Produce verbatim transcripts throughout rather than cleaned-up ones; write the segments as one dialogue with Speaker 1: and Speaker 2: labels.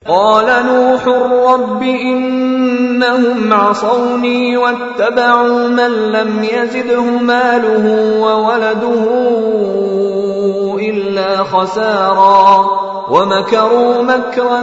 Speaker 1: قال نوح رب إنهم عصوني واتبعوا من لم يزده ماله وولده إلا خسارا ومكروا مكرا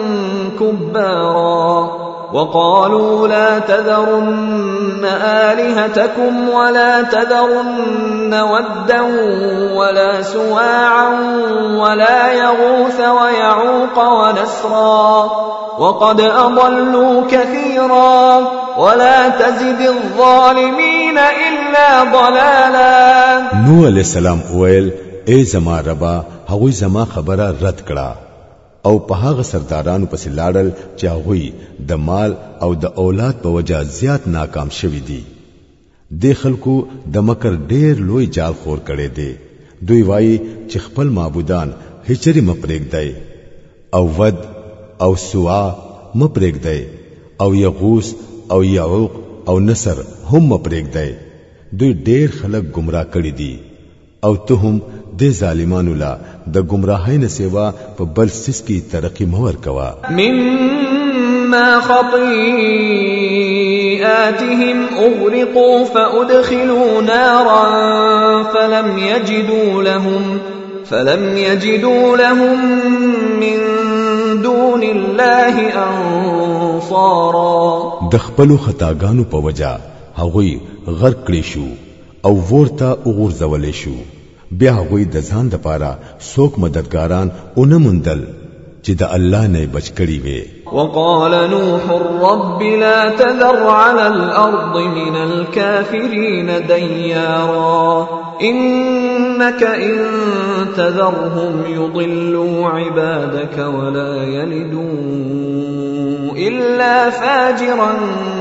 Speaker 1: كبارا وقالوا لا تذرن آلهتكم ولا تذرن ودا ولا سواعا ولا يغوث ويعوق ونسرا وقد أضلوا كثيرا ولا تزد الظالمين إلا ضلالا.
Speaker 2: نوح علیہ السلام ویل اے زما ربا هغوی زما خبره رد کړه او په هغه سردارانو پسې لاړل چې هغوی د مال او د اولاد په وجه زیات ناکام شوي دي. د خلکو د مکر ډېر لوی جال خور کړي دي. دوی وایي چې خپل معبودان هچري مپرېږدي او ود او سوا مپرېږدي او یغوس او یعوق او نصر هم مپرېږدي. دوی ډېر خلک گمراه کړي دي او ته هم د ظالمانو لا د گمراهۍ نه سیوا په بل سیس کی ترقی مور کوا.
Speaker 1: مما خطيئاتهم اغرقوا فادخلوا نارا فلم يجدوا لهم فلم يجدوا لهم من دون الله انصارا.
Speaker 2: د خپل خطاګانو په وجا هغوی غرق کړي شو او ورته وګرځولې شو. بیا هغوی د ځان د پاره څوک مددګاران اونمندل چې د الله نه بچ کړي وي.
Speaker 1: وقال نوح رب لا تذر على الأرض من الكافرين ديارا إنك إن تذرهم يضلوا عبادك ولا يلدوا إلا فاجرا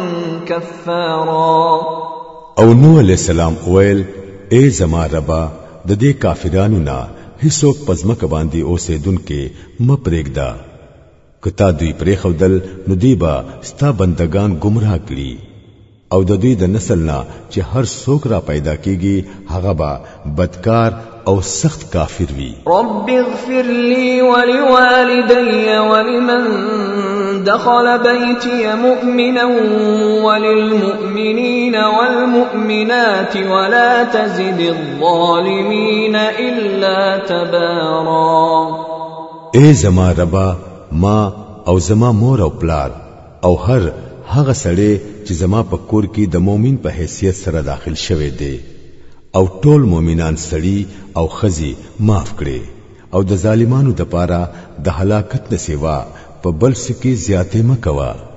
Speaker 1: كفارا.
Speaker 2: او نوح علیہ السلام ویل اے زما ربا د دې کافرانو نه هیڅوک پزمک باندې اوسېدونکو مپرېږدا. کتا دوی پرې خودل نو دی با ستا بندگان گمراه کړي او د دوی د نسل نه چې هر څوک را پیدا کیږي هغه با بدکار او سخت کافر وي.
Speaker 1: رب اغفر لي ولوالدي ولمن دخل بيتي مؤمنا وللمؤمنين والمؤمنات ولا تزد الظالمين إلا تبارا.
Speaker 2: اے زما ربا ما او زما مور او پلار او هر هغه سړی چې زما په کور کې د مؤمن په حیثیت سره داخل شوه دی او ټول مؤمنان سړي او خزي معاف کړي او د ظالمانو د پاره د هلاکت نه سیوا په بل سکی زیاتې مکوا.